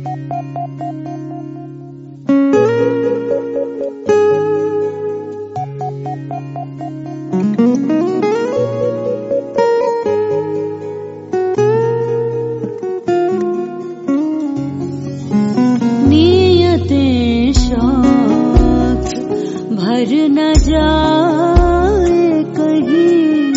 भर न जाए कहीं,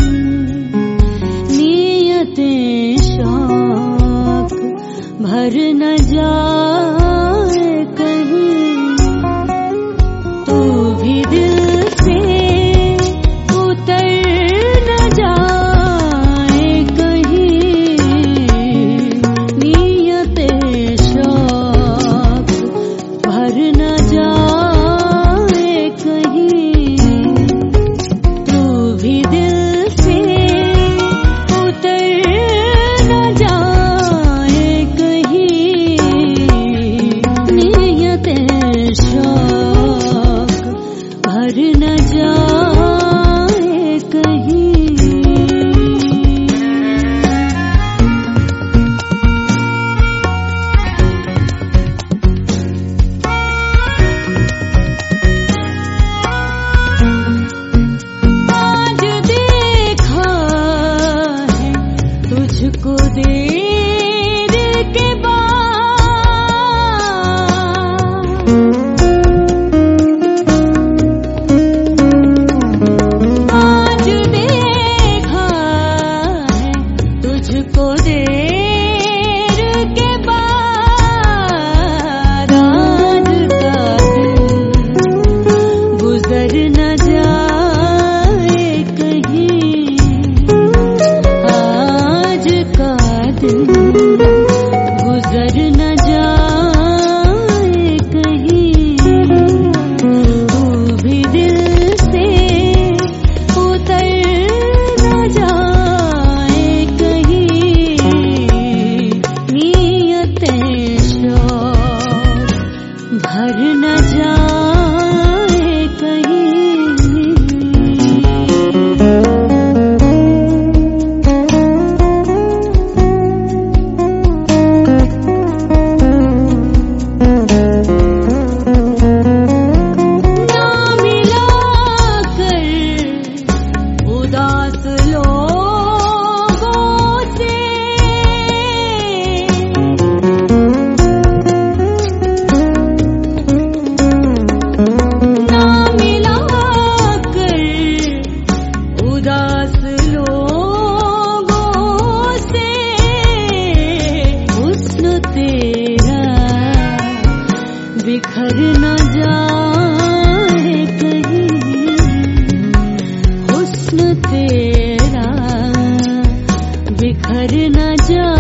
नियतें शौक भर न जाए कहीं, तू भी दिल से उतर न जाए कहीं, नियतें शौक भर न जाए तुझको देर के बाद आज देखा है, तुझको देर के बाद आज का दिन गुजर न जाए कहीं, गुजर न जाए कहीं, तू भी दिल से उतर न जाए कहीं, नियतें शौक भर न जाए कहीं। बिखर न जाए कहीं, हुस्न तेरा बिखर न जाए।